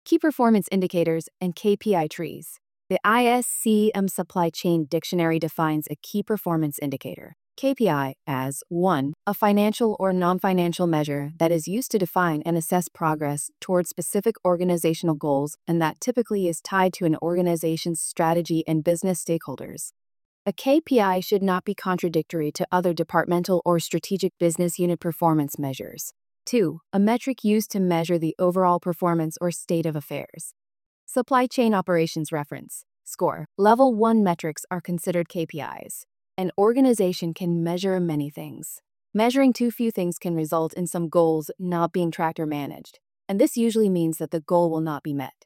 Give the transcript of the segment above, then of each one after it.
Key performance indicators and KPI trees. The ISCM Supply Chain Dictionary defines a key performance indicator, KPI, as 1. A financial or non-financial measure that is used to define and assess progress towards specific organizational goals and that typically is tied to an organization's strategy and business stakeholders. A KPI should not be contradictory to other departmental or strategic business unit performance measures. 2. A metric used to measure the overall performance or state of affairs. Supply Chain Operations Reference, SCORE. Level 1 metrics are considered KPIs. An organization can measure many things. Measuring too few things can result in some goals not being tracked or managed, and this usually means that the goal will not be met.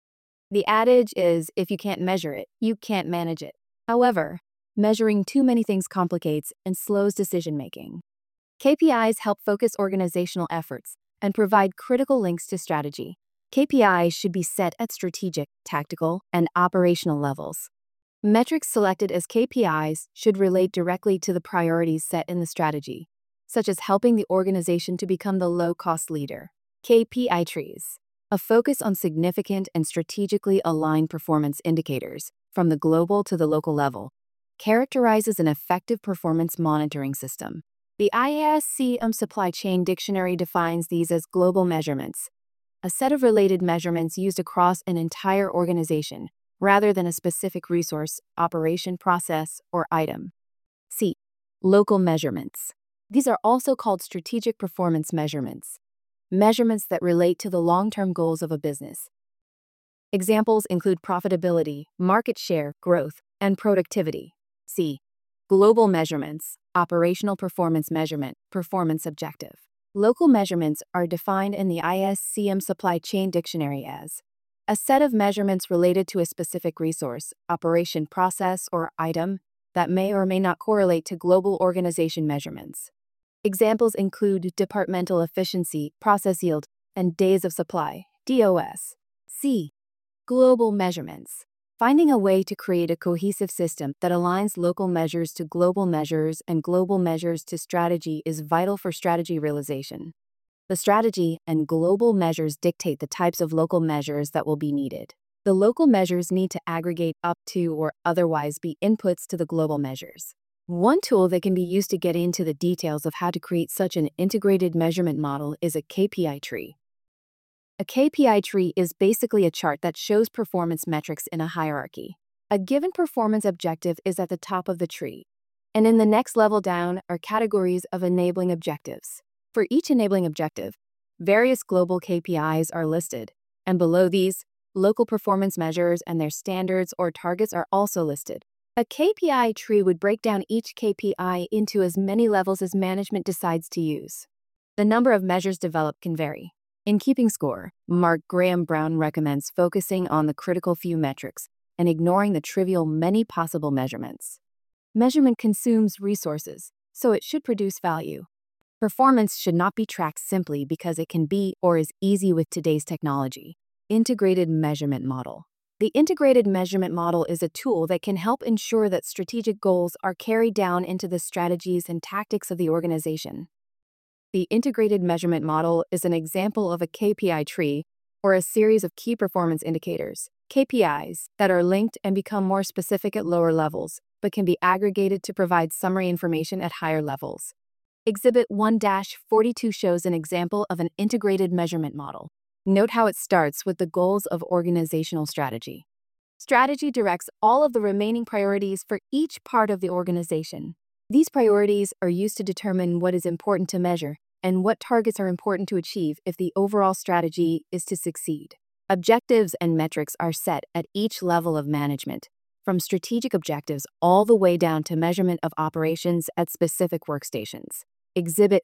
The adage is, if you can't measure it, you can't manage it. However, measuring too many things complicates and slows decision-making. KPIs help focus organizational efforts and provide critical links to strategy. KPIs should be set at strategic, tactical, and operational levels. Metrics selected as KPIs should relate directly to the priorities set in the strategy, such as helping the organization to become the low-cost leader. KPI trees. A focus on significant and strategically aligned performance indicators, from the global to the local level, characterizes an effective performance monitoring system. The ISCM Supply Chain Dictionary defines these as global measurements, a set of related measurements used across an entire organization, rather than a specific resource, operation, process, or item. C. Local measurements. These are also called strategic performance measurements, measurements that relate to the long-term goals of a business. Examples include profitability, market share, growth, and productivity. C. Global measurements, operational performance measurement, performance objective. Local measurements are defined in the ISCM Supply Chain Dictionary as a set of measurements related to a specific resource, operation, process, or item that may or may not correlate to global organization measurements. Examples include departmental efficiency, process yield, and days of supply, DOS. C. Global measurements. Finding a way to create a cohesive system that aligns local measures to global measures and global measures to strategy is vital for strategy realization. The strategy and global measures dictate the types of local measures that will be needed. The local measures need to aggregate up to or otherwise be inputs to the global measures. One tool that can be used to get into the details of how to create such an integrated measurement model is a KPI tree. A KPI tree is basically a chart that shows performance metrics in a hierarchy. A given performance objective is at the top of the tree, and in the next level down are categories of enabling objectives. For each enabling objective, various global KPIs are listed, and below these, local performance measures and their standards or targets are also listed. A KPI tree would break down each KPI into as many levels as management decides to use. The number of measures developed can vary. In keeping score, Mark Graham Brown recommends focusing on the critical few metrics and ignoring the trivial many possible measurements. Measurement consumes resources, so it should produce value. Performance should not be tracked simply because it can be or is easy with today's technology. Integrated measurement model. The integrated measurement model is a tool that can help ensure that strategic goals are carried down into the strategies and tactics of the organization. The integrated measurement model is an example of a KPI tree, or a series of key performance indicators, KPIs, that are linked and become more specific at lower levels, but can be aggregated to provide summary information at higher levels. Exhibit 1-42 shows an example of an integrated measurement model. Note how it starts with the goals of organizational strategy. Strategy directs all of the remaining priorities for each part of the organization. These priorities are used to determine what is important to measure and what targets are important to achieve if the overall strategy is to succeed. Objectives and metrics are set at each level of management, from strategic objectives all the way down to measurement of operations at specific workstations. Exhibit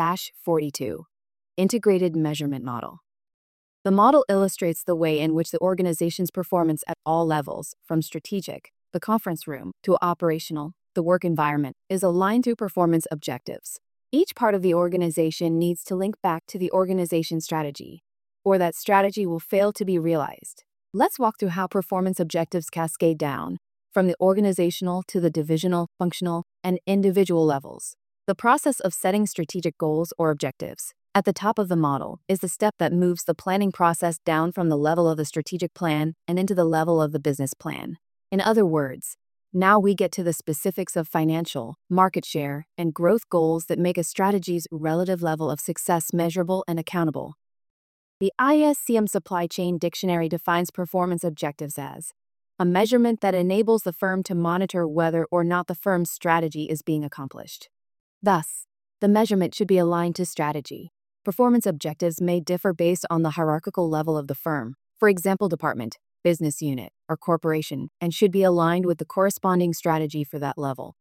1-42. Integrated Measurement Model. The model illustrates the way in which the organization's performance at all levels, from strategic, the conference room, to operational, the work environment, is aligned through performance objectives. Each part of the organization needs to link back to the organization strategy, or that strategy will fail to be realized. Let's walk through how performance objectives cascade down, from the organizational to the divisional, functional, and individual levels. The process of setting strategic goals or objectives. At the top of the model is the step that moves the planning process down from the level of the strategic plan and into the level of the business plan. In other words, now we get to the specifics of financial, market share, and growth goals that make a strategy's relative level of success measurable and accountable. The ISCM Supply Chain Dictionary defines performance objectives as a measurement that enables the firm to monitor whether or not the firm's strategy is being accomplished. Thus, the measurement should be aligned to strategy. Performance objectives may differ based on the hierarchical level of the firm, for example, department, business unit, or corporation, and should be aligned with the corresponding strategy for that level.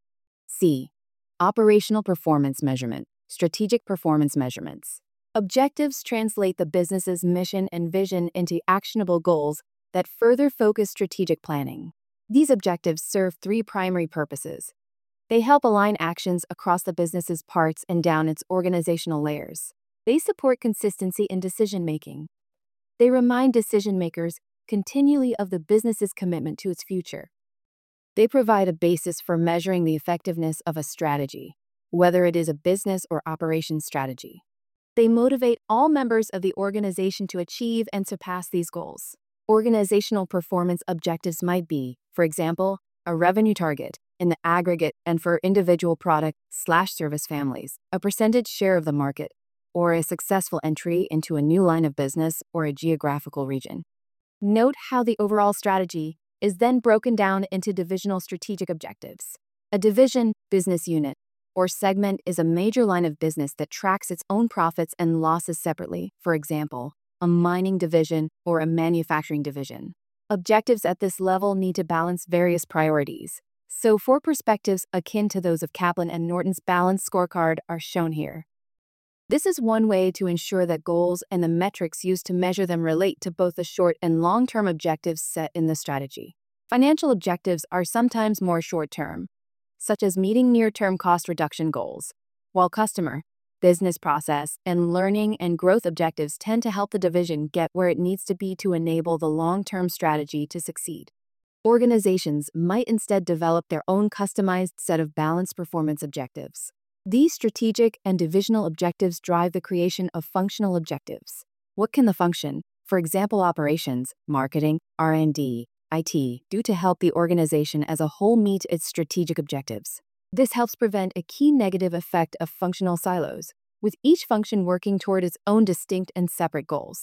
C. Operational performance measurement, strategic performance measurements. Objectives translate the business's mission and vision into actionable goals that further focus strategic planning. These objectives serve three primary purposes. They help align actions across the business's parts and down its organizational layers. They support consistency in decision-making. They remind decision-makers continually of the business's commitment to its future. They provide a basis for measuring the effectiveness of a strategy, whether it is a business or operations strategy. They motivate all members of the organization to achieve and surpass these goals. Organizational performance objectives might be, for example, a revenue target in the aggregate, and for individual product/service families, a percentage share of the market, or a successful entry into a new line of business or a geographical region. Note how the overall strategy is then broken down into divisional strategic objectives. A division, business unit, or segment is a major line of business that tracks its own profits and losses separately, for example, a mining division or a manufacturing division. Objectives at this level need to balance various priorities. So 4 perspectives akin to those of Kaplan and Norton's balanced scorecard are shown here. This is one way to ensure that goals and the metrics used to measure them relate to both the short and long-term objectives set in the strategy. Financial objectives are sometimes more short-term, such as meeting near-term cost reduction goals, while customer, business process, and learning and growth objectives tend to help the division get where it needs to be to enable the long-term strategy to succeed. Organizations might instead develop their own customized set of balanced performance objectives. These strategic and divisional objectives drive the creation of functional objectives. What can the function, for example operations, marketing, R&D, IT, do to help the organization as a whole meet its strategic objectives? This helps prevent a key negative effect of functional silos, with each function working toward its own distinct and separate goals.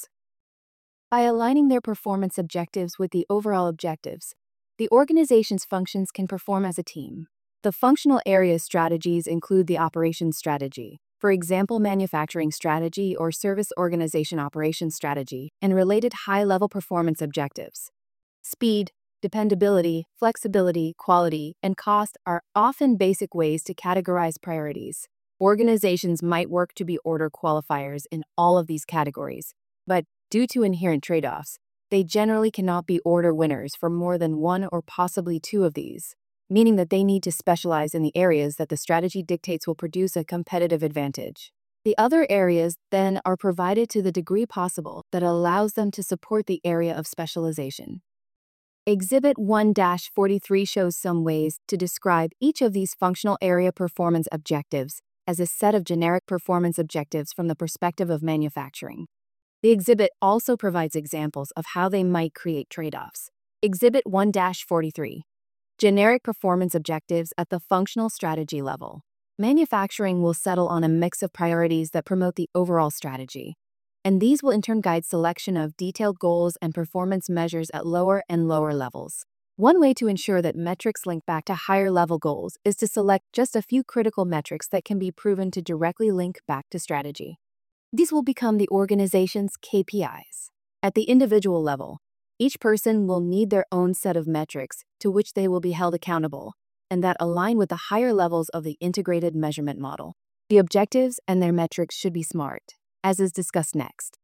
By aligning their performance objectives with the overall objectives, the organization's functions can perform as a team. The functional area strategies include the operations strategy, for example, manufacturing strategy or service organization operations strategy, and related high-level performance objectives. Speed, dependability, flexibility, quality, and cost are often basic ways to categorize priorities. Organizations might work to be order qualifiers in all of these categories, but due to inherent trade-offs, they generally cannot be order winners for more than one or possibly two of these, meaning that they need to specialize in the areas that the strategy dictates will produce a competitive advantage. The other areas then are provided to the degree possible that allows them to support the area of specialization. Exhibit 1-43 shows some ways to describe each of these functional area performance objectives as a set of generic performance objectives from the perspective of manufacturing. The exhibit also provides examples of how they might create trade-offs. Exhibit 1-43. Generic performance objectives at the functional strategy level. Manufacturing will settle on a mix of priorities that promote the overall strategy, and these will in turn guide selection of detailed goals and performance measures at lower and lower levels. One way to ensure that metrics link back to higher-level goals is to select just a few critical metrics that can be proven to directly link back to strategy. These will become the organization's KPIs. At the individual level, each person will need their own set of metrics to which they will be held accountable, and that align with the higher levels of the integrated measurement model. The objectives and their metrics should be SMART, as is discussed next.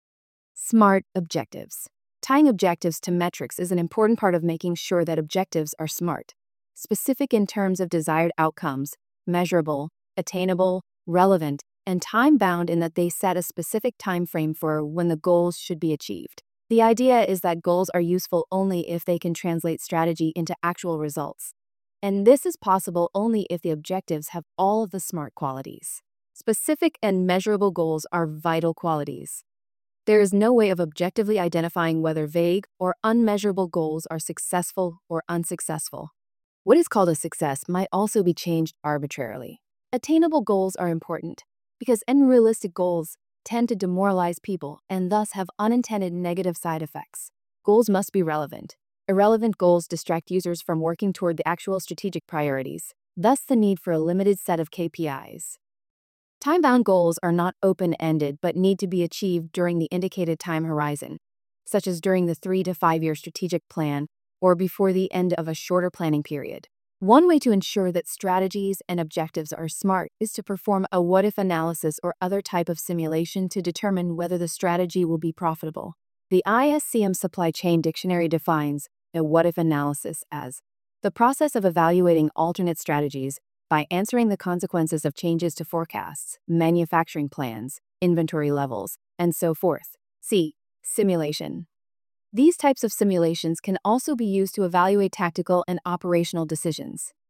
SMART objectives. Tying objectives to metrics is an important part of making sure that objectives are SMART, specific in terms of desired outcomes, measurable, attainable, relevant, and time-bound in that they set a specific time frame for when the goals should be achieved. The idea is that goals are useful only if they can translate strategy into actual results, and this is possible only if the objectives have all of the SMART qualities. Specific and measurable goals are vital qualities. There is no way of objectively identifying whether vague or unmeasurable goals are successful or unsuccessful. What is called a success might also be changed arbitrarily. Attainable goals are important because unrealistic goals tend to demoralize people and thus have unintended negative side effects. Goals must be relevant. Irrelevant goals distract users from working toward the actual strategic priorities, thus the need for a limited set of KPIs. Time-bound goals are not open-ended but need to be achieved during the indicated time horizon, such as during the 3 to 5 year strategic plan or before the end of a shorter planning period. One way to ensure that strategies and objectives are smart is to perform a what-if analysis or other type of simulation to determine whether the strategy will be profitable. The ISCM Supply Chain Dictionary defines a what-if analysis as the process of evaluating alternate strategies by answering the consequences of changes to forecasts, manufacturing plans, inventory levels, and so forth. C. Simulation. These types of simulations can also be used to evaluate tactical and operational decisions.